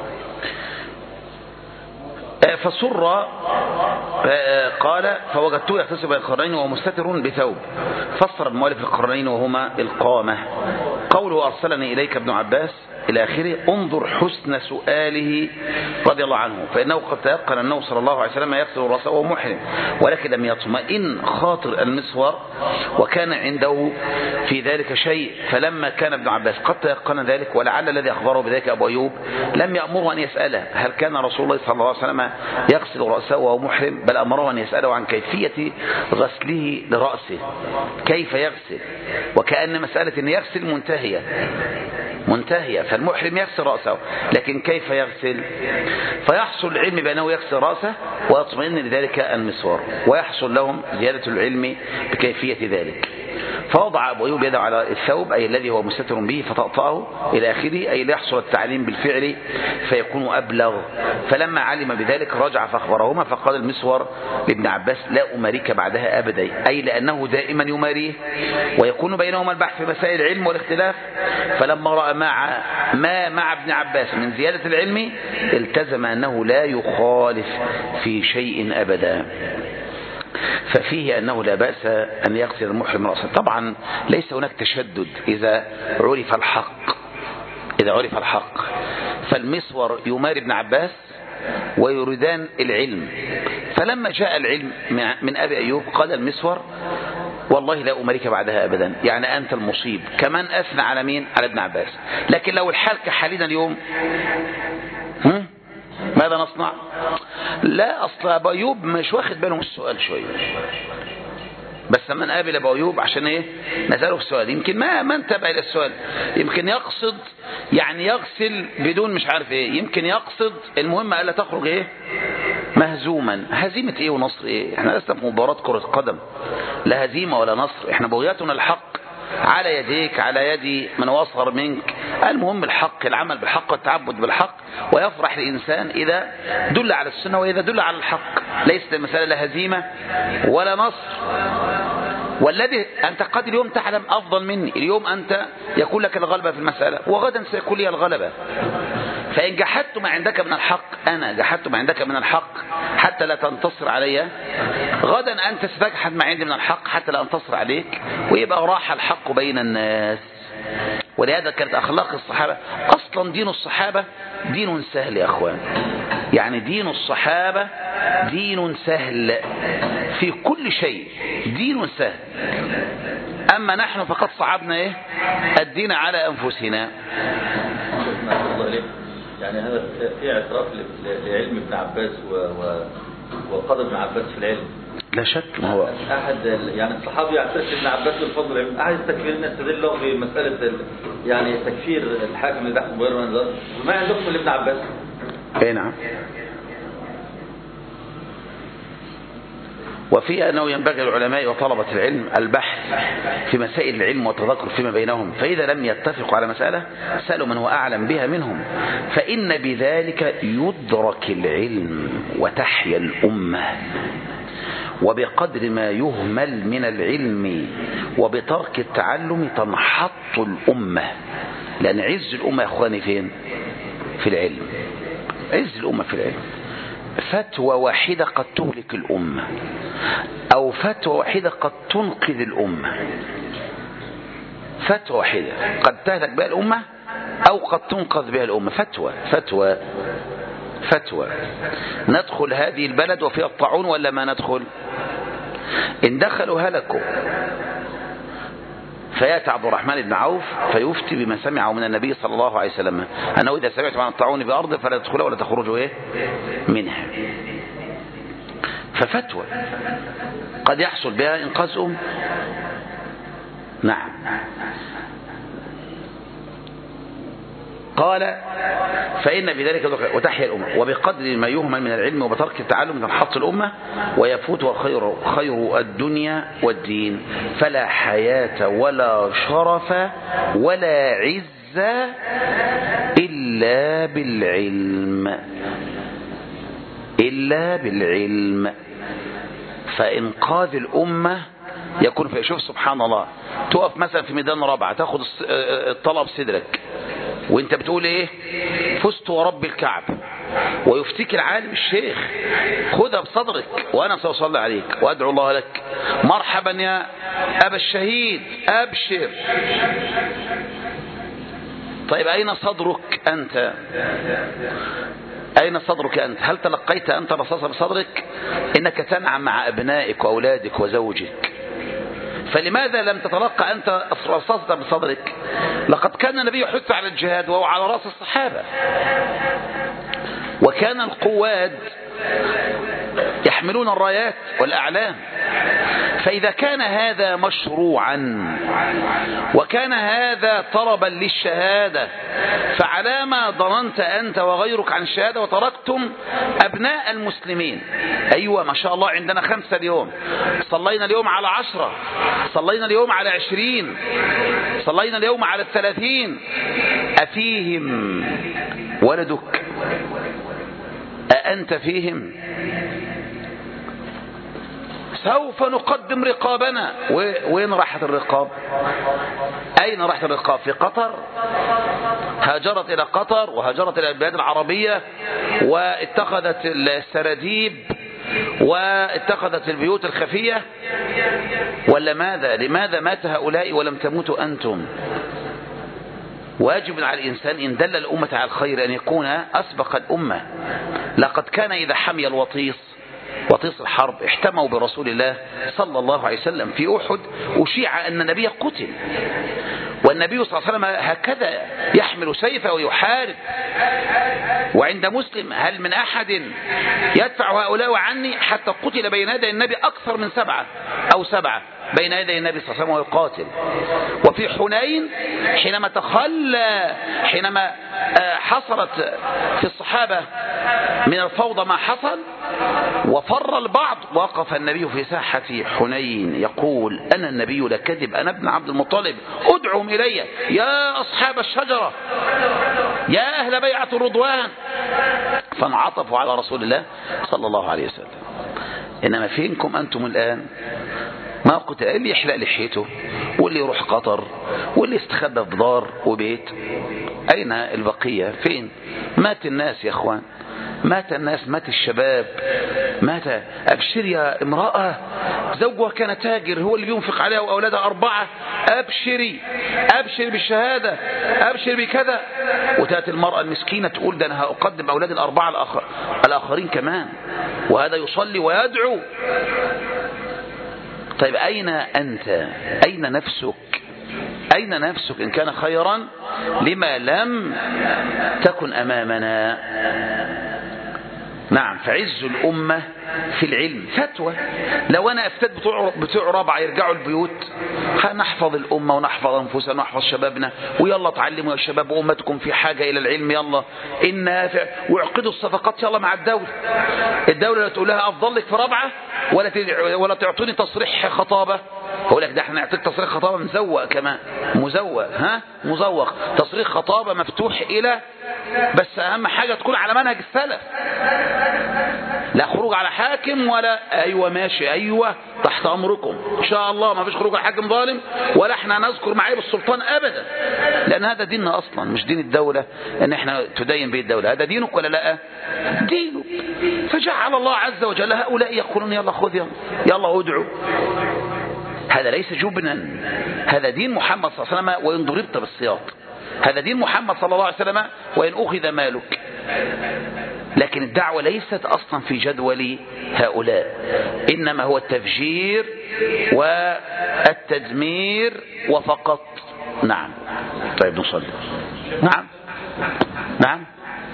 Speaker 1: فسر قال فوجدته يغتسل بين القرنين وهو مستتر بثوب. فسر المؤلف القرنين وهما القامة. قوله أرسلني إليك ابن عباس إلى آخره، انظر حسن سؤاله رضي الله عنه، فإنه قد تيقن أنه صلى الله عليه وسلم يغسل رأسه وهو محرم، ولكن لم يطمئن خاطر المسور وكان عنده في ذلك شيء، فلما كان ابن عباس قد تيقن ذلك ولعل الذي أخبره بذلك أبو أيوب لم يأمره أن يسأله هل كان رسول الله صلى الله عليه وسلم يغسل رأسه وهو محرم، بل أمره أن يسأله عن كيفية غسله لرأسه، كيف يغسل، وكأن مسألة أن يغسل منتهية منتهية، فالمحرم يغسل رأسه، لكن كيف يغسل؟ فيحصل العلم بأنه يغسل رأسه ويطمئن لذلك المسور، ويحصل لهم زيادة العلم بكيفية ذلك. فوضع أبو أيوب يده على الثوب، أي الذي هو مستتر به، فطأطأه إلى آخره، أي ليحصل التعليم بالفعل فيكون أبلغ. فلما علم بذلك رجع فأخبرهما، فقال المسور لابن عباس: لا أماريك بعدها أبدا، أي لأنه دائما يماريه ويكون بينهما البحث في مسائل العلم والاختلاف. فلما رأى مع ما مع ابن عباس من زيادة العلم التزم أنه لا يخالف في شيء أبدا. ففيه أنه لا بأس أن يغسل المحرم رأسه. طبعا ليس هناك تشدد إذا عرف الحق، إذا عرف الحق. فالمسور يماري ابن عباس ويريدان العلم، فلما جاء العلم من أبي أيوب قال المسور: والله لا أماريك بعدها أبدا، يعني أنت المصيب. كمان أثنى على مين؟ على ابن عباس. لكن لو الحال كحالنا اليوم هم؟ ماذا نصنع؟ لا، أصل أبو أيوب مش واخد باله من السؤال شوية، بس من قابل أبو أيوب عشان إيه نسأله في السؤال، يمكن ما ما انتبه إلى السؤال، يمكن يقصد يعني يغسل بدون مش عارف إيه، يمكن يقصد المهم ألا تخرج إيه مهزوما. هزيمة إيه ونصر إيه؟ إحنا لسنا في مباراة كرة قدم، لا هزيمة ولا نصر، إحنا بغيتنا الحق على يديك على يدي من وصغر منك. المهم الحق، العمل بالحق والتعبد بالحق، ويفرح الإنسان إذا دل على السنة وإذا دل على الحق. ليست المسألة لا هزيمة ولا نصر. والذي أنت قد اليوم تعلم أفضل مني، اليوم أنت يكون لك الغلبة في المسألة وغدا سيكون لي الغلبة. فإن جحدت ما عندك من الحق، أنا جحدت ما عندك من الحق حتى لا تنتصر علي، غدا أنت ستجحد ما عندي من الحق حتى لا أنتصر عليك، ويبقى راح الحق بين الناس. ولهذا كانت أخلاق الصحابة، أصلا دين الصحابة دين سهل يا أخوان، يعني دين الصحابة دين سهل في كل شيء، دين سهل. أما نحن فقد صعبنا إيه الدين على أنفسنا.
Speaker 2: يعني هذا في اعتراف لعلم ابن عباس وقدر ابن عباس في العلم،
Speaker 1: لا شك. ما هو
Speaker 2: أحد يعني الصحابي يعترف ابن عباس بالفضل العلم، أحد التكفيرين يستدل له بمسألة يعني تكفير الحاكم اللي بيحكم بغير ما أنزل، وما عندكم لابن عباس.
Speaker 1: أي نعم. وفي أنه ينبغي العلماء وطلبة العلم البحث في مسائل العلم والتذكر فيما بينهم، فإذا لم يتفقوا على مسألة سألوا من هو أعلم بها منهم، فإن بذلك يدرك العلم وتحيا الأمة. وبقدر ما يهمل من العلم وبترك التعلم تنحط الأمة، لأن عز الأمة يا أخواني فين؟ في العلم. عز الأمة في العلم. فتوى واحدة قد تهلك الأمة، أو فتوى واحدة قد تنقذ الأمة. فتوى واحدة قد تهلك بها الأمة أو قد تنقذ بها الأمة. فتوى فتوى فتوى ندخل هذه البلد وفيها الطاعون ولا ما ندخل؟ إن دخلوا هلكوا. فيأتي عبد الرحمن بن عوف فيفتي بما سمعه من النبي صلى الله عليه وسلم أنه إذا سمعتم عن الطاعون بأرض فلا تدخلوا ولا تخرجوا إيه منها. ففتوى قد يحصل بها إنقاذ أم. نعم. قال فإن بذلك وتحيا الأمة، وبقدر ما يهمل من العلم وبترك التعلم تنحط الأمة ويفوت خير, خير الدنيا والدين، فلا حياة ولا شرف ولا عز إلا بالعلم، إلا بالعلم. فإنقاذ الأمة يكون في، شوف سبحان الله، تقف مثلا في ميدان رابعة تاخد الطلب صدرك وانت بتقول ايه؟ فزت ورب الكعب، ويفتيك العالم الشيخ خذها بصدرك وانا سأصلي عليك وادعو الله لك، مرحبا يا ابا الشهيد ابشر. طيب اين صدرك انت؟ أين صدرك أنت؟ هل تلقيت أنت رصاصة بصدرك؟ إنك تنعم مع أبنائك وأولادك وزوجك، فلماذا لم تتلقى أنت رصاصة بصدرك؟ لقد كان النبي يحث على الجهاد وهو على رأس الصحابة، وكان القواد يحملون الرايات والأعلام، فإذا كان هذا مشروعا وكان هذا طلبا للشهادة، فعلى ما ظننت أنت وغيرك عن الشهادة وتركتم أبناء المسلمين؟ أيوة ما شاء الله عندنا خمسة اليوم، صلينا اليوم على عشرة، صلينا اليوم على عشرين، صلينا اليوم على الثلاثين، أفيهم ولدك؟ أأنت فيهم؟ سوف نقدم رقابنا. وين راحت الرقاب؟ أين راحت الرقاب؟ في قطر؟ هاجرت إلى قطر وهاجرت إلى البلاد العربية واتخذت السراديب واتخذت البيوت الخفية، ولا ماذا؟ لماذا مات هؤلاء ولم تموتوا أنتم؟ واجب على الإنسان إن دل الأمة على الخير أن يكون أسبق الأمة. لقد كان إذا حمي الوطيس وطيس الحرب احتموا برسول الله صلى الله عليه وسلم في أحد، أشيع أن النبي قتل، والنبي صلى الله عليه وسلم هكذا يحمل سيفه ويحارب. وعند مسلم: هل من أحد يدفع هؤلاء عني؟ حتى قتل بين يدي النبي أكثر من سبعة أو سبعة بين يدي النبي صلى الله عليه وسلم ويقاتل. وفي حنين حينما تخلى، حينما حصلت في الصحابة من الفوضى ما حصل وفر البعض، وقف النبي في ساحة حنين يقول: أنا النبي لا كذب، أنا ابن عبد المطلب، ادعهم إلي يا أصحاب الشجرة، يا أهل بيعة الرضوان. فانعطفوا على رسول الله صلى الله عليه وسلم. إنما فينكم أنتم الآن؟ ما قلت اللي يحلق لحيته واللي يروح قطر واللي يستخبى في دار وبيت، أين البقية؟ فين؟ مات الناس يا أخوان، مات الناس، مات الشباب، مات. أبشر يا امرأة زوجها كان تاجر، هو اللي بينفق عليها وأولادها أربعة، أبشري أبشر بالشهادة، أبشر بكذا. وتأتي المرأة المسكينة تقول: ده أنا هأقدم أولاد الأربعة الآخر الآخرين كمان، وهذا يصلي ويدعو. طيب أين أنت؟ أين نفسك؟ أين نفسك إن كان خيرا؟ لما لم تكن أمامنا؟ نعم، فعز الأمة في العلم. فتوى: لو أنا أفتد بتوع, بتوع رابعة يرجعوا البيوت، نحفظ الأمة ونحفظ أنفسنا ونحفظ شبابنا، ويلا تعلموا يا شباب، أمتكم في حاجة إلى العلم، يلا النافع، ويعقدوا الصفقات يلا مع الدولة. الدولة لا تقول لها أفضل لك في رابعة ولا ولا تعطوني تصريح خطابة. هقول لك: ده احنا نعطيك تصريح خطابة مزوق كمان، مزوق، ها مزوق، تصريح خطابة مفتوح إلى، بس أهم حاجة تكون على منهج السلف، لا خروج على حاكم ولا أيوة ماشي أيوة تحت أمركم إن شاء الله، ما فيش خروج على حاكم ظالم، ولا احنا نذكر معايب السلطان أبدا، لأن هذا ديننا أصلا، مش دين الدولة أن احنا تدين به الدولة. هذا دينك ولا لا؟ دينك. فجعل الله عز وجل هؤلاء يقولون: يلا خذ، يلا يلا ادعوا. هذا ليس جبنا، هذا دين محمد صلى الله عليه وسلم، وإن ضربت بالسياط هذا دين محمد صلى الله عليه وسلم، وإن أخذ مالك. لكن الدعوة ليست أصلا في جدول هؤلاء، إنما هو التفجير والتدمير وفقط. نعم. طيب نصلي. نعم نعم.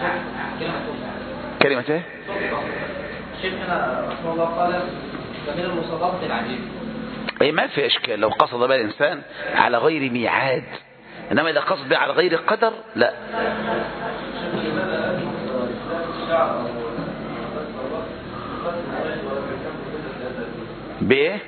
Speaker 1: كلمة ايه؟
Speaker 3: شيخنا رحمه الله قال: من المصادقة العجيب.
Speaker 1: اي ما في اشكال لو قصد بها الانسان على غير ميعاد، انما اذا قصد بها على غير قدر لا. بايه؟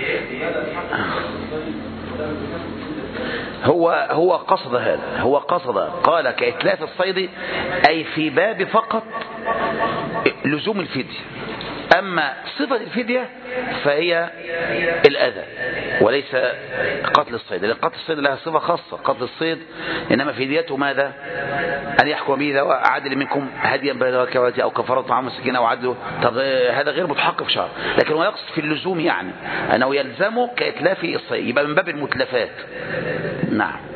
Speaker 1: هو هو قصد هذا، هو قصد قال كإتلاف الصيد، أي في باب فقط لزوم الفدية. أما صفة الفدية فهي الأذى وليس قتل الصيد، لأن قتل الصيد لها صفة خاصة، قتل الصيد إنما فديته ماذا؟ أن يحكم به ذو عدل منكم هديا بلغ كفارة أو كفارة طعام مسكين أو عدله. طب هذا غير متحقق شرعا، لكن هو يقصد في اللزوم، يعني أنه يلزمه كإتلاف الصيد، يبقى من باب المتلفات. نعم.